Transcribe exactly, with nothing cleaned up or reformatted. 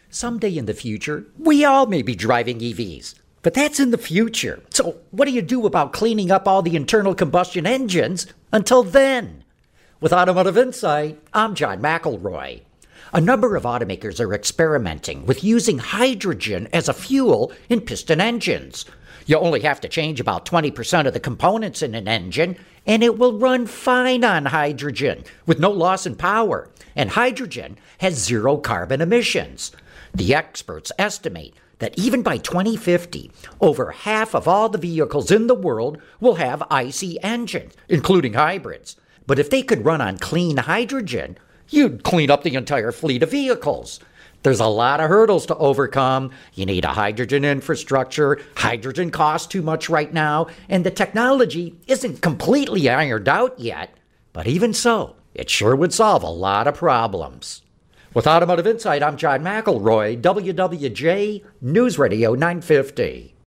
Someday in the future, we all may be driving E Vs. But that's in the future. So what do you do about cleaning up all the internal combustion engines until then? With Automotive Insight, I'm John McElroy. A number of automakers are experimenting with using hydrogen as a fuel in piston engines. You only have to change about twenty percent of the components in an engine, and it will run fine on hydrogen with no loss in power. And hydrogen has zero carbon emissions. The experts estimate that even by twenty fifty, over half of all the vehicles in the world will have I C engines, including hybrids. But if they could run on clean hydrogen, you'd clean up the entire fleet of vehicles. There's a lot of hurdles to overcome. You need a hydrogen infrastructure. Hydrogen costs too much right now, and the technology isn't completely ironed out yet. But even so, it sure would solve a lot of problems. With Automotive Insight, I'm John McElroy, W W J News Radio nine fifty.